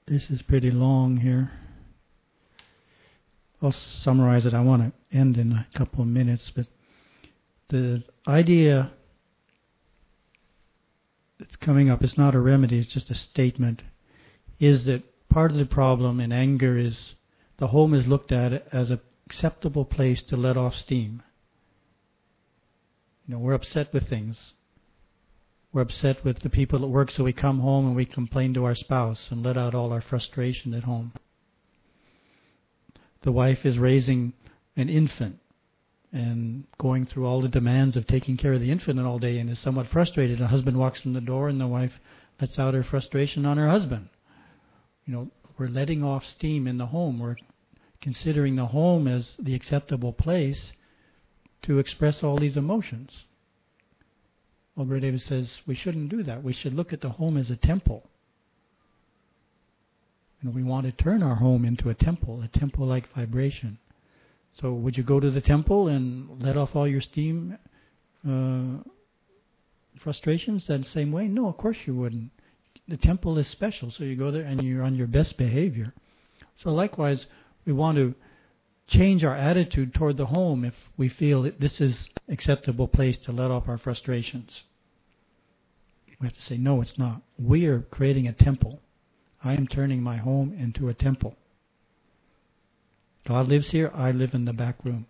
This is pretty long here. I'll summarize it. I want to end in a couple of minutes, but the idea that's coming up is not a remedy, it's just a statement, is that part of the problem in anger is the home is looked at as an acceptable place to let off steam. We're upset with things. We're upset with the people at work, so we come home and we complain to our spouse and let out all our frustration at home. The wife is raising an infant and going through all the demands of taking care of the infant all day and is somewhat frustrated. The husband walks in the door and the wife lets out her frustration on her husband. We're letting off steam in the home. We're considering the home as the acceptable place to express all these emotions. Well, Gurudev says we shouldn't do that. We should look at the home as a temple. We want to turn our home into a temple-like vibration. So would you go to the temple and let off all your steam frustrations that same way? No, of course you wouldn't. The temple is special, so you go there and you're on your best behavior. So likewise, we want to change our attitude toward the home if we feel that this is an acceptable place to let off our frustrations. We have to say, no, it's not. We are creating a temple. I am turning my home into a temple. God lives here, I live in the back room.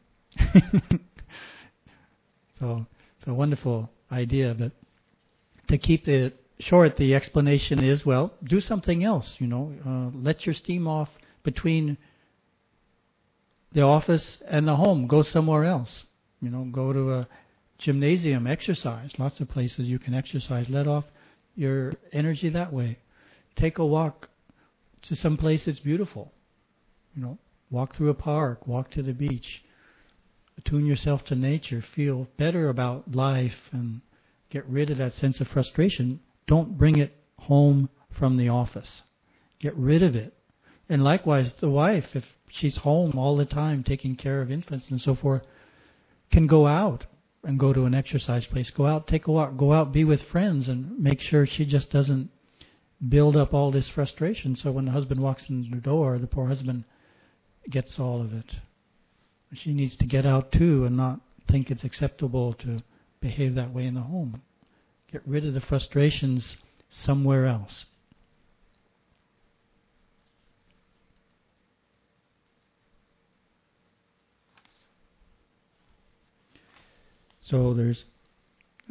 So it's a wonderful idea, but to keep it short, the explanation is, well, do something else, let your steam off between the office and the home. Go somewhere else. Go to a gymnasium, exercise. Lots of places you can exercise. Let off your energy that way. Take a walk to some place that's beautiful. Walk through a park, walk to the beach. Attune yourself to nature. Feel better about life and get rid of that sense of frustration. Don't bring it home from the office. Get rid of it. And likewise, the wife, if she's home all the time taking care of infants and so forth, can go out and go to an exercise place. Go out, take a walk, go out, be with friends, and make sure she just doesn't build up all this frustration. So when the husband walks in the door, the poor husband gets all of it. She needs to get out too and not think it's acceptable to behave that way in the home. Get rid of the frustrations somewhere else. So there's a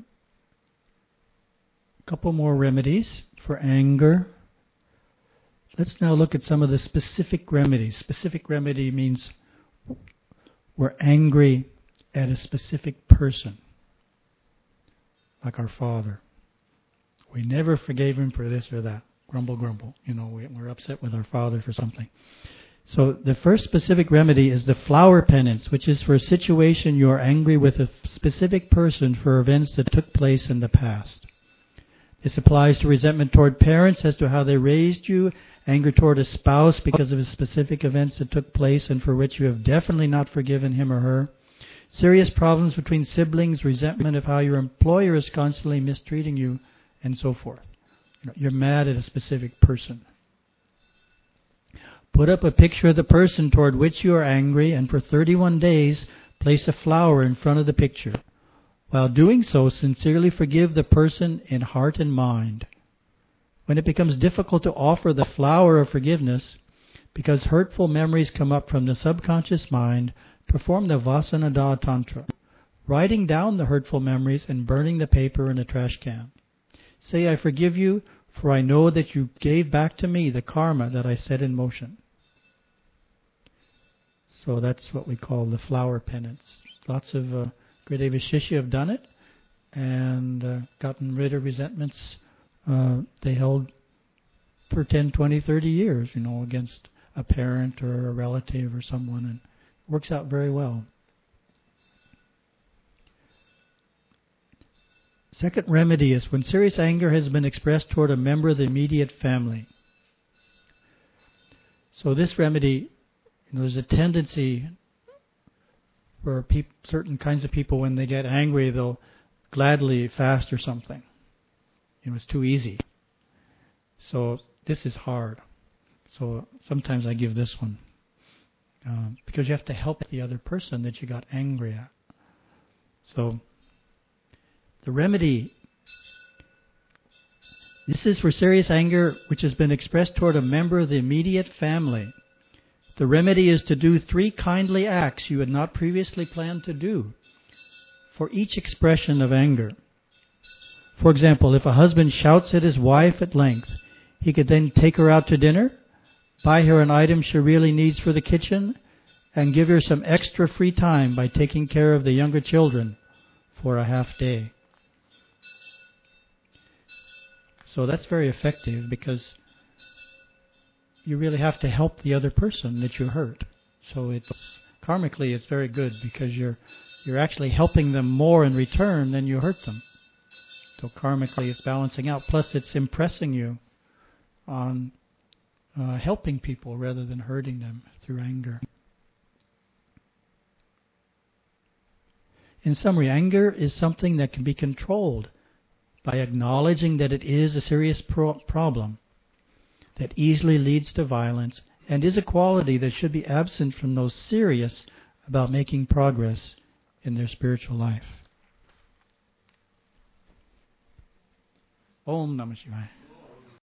couple more remedies for anger. Let's now look at some of the specific remedies. Specific remedy means we're angry at a specific person, like our father. We never forgave him for this or that. Grumble, grumble. We're upset with our father for something. So the first specific remedy is the flower penance, which is for a situation you are angry with a specific person for events that took place in the past. This applies to resentment toward parents as to how they raised you, anger toward a spouse because of specific events that took place and for which you have definitely not forgiven him or her, serious problems between siblings, resentment of how your employer is constantly mistreating you, and so forth. You're mad at a specific person. Put up a picture of the person toward which you are angry, and for 31 days, place a flower in front of the picture. While doing so, sincerely forgive the person in heart and mind. When it becomes difficult to offer the flower of forgiveness, because hurtful memories come up from the subconscious mind, perform the Vasanada Tantra, writing down the hurtful memories and burning the paper in a trash can. Say, I forgive you, for I know that you gave back to me the karma that I set in motion. So that's what we call the flower penance. Lots of Gurudeva Shishya have done it and gotten rid of resentments they held for 10, 20, 30 years, against a parent or a relative or someone, and it works out very well. Second remedy is when serious anger has been expressed toward a member of the immediate family. So this remedy, there's a tendency for certain kinds of people, when they get angry, they'll gladly fast or something. It's too easy. So this is hard. So sometimes I give this one. Because you have to help the other person that you got angry at. So the remedy, this is for serious anger which has been expressed toward a member of the immediate family. The remedy is to do 3 kindly acts you had not previously planned to do for each expression of anger. For example, if a husband shouts at his wife at length, he could then take her out to dinner, buy her an item she really needs for the kitchen, and give her some extra free time by taking care of the younger children for a half day. So that's very effective because you really have to help the other person that you hurt. So it's karmically it's very good because you're actually helping them more in return than you hurt them. So karmically it's balancing out. Plus it's impressing you on helping people rather than hurting them through anger. In summary, anger is something that can be controlled by acknowledging that it is a serious problem that easily leads to violence and is a quality that should be absent from those serious about making progress in their spiritual life. Om Namah Shivaya.